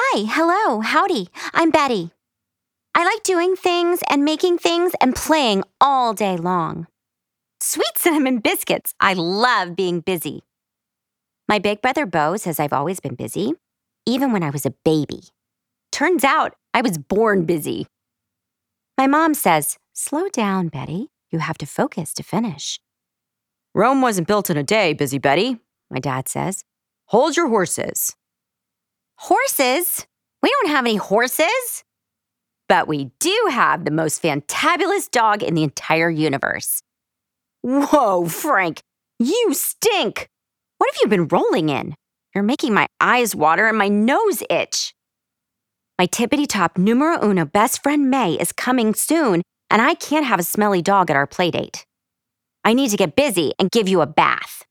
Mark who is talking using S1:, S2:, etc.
S1: Hi, hello, howdy. I'm Betty. I like doing things and making things and playing all day long. Sweet cinnamon biscuits. I love being busy. My big brother Bo says I've always been busy, even when I was a baby. Turns out I was born busy. My mom says, slow down, Betty. You have to focus to finish.
S2: Rome wasn't built in a day, Busy Betty, my dad says. Hold your horses.
S1: Horses? We don't have any horses. But we do have the most fantabulous dog in the entire universe. Whoa, Frank, you stink. What have you been rolling in? You're making my eyes water and my nose itch. My tippity-top numero uno best friend May is coming soon, and I can't have a smelly dog at our playdate. I need to get busy and give you a bath.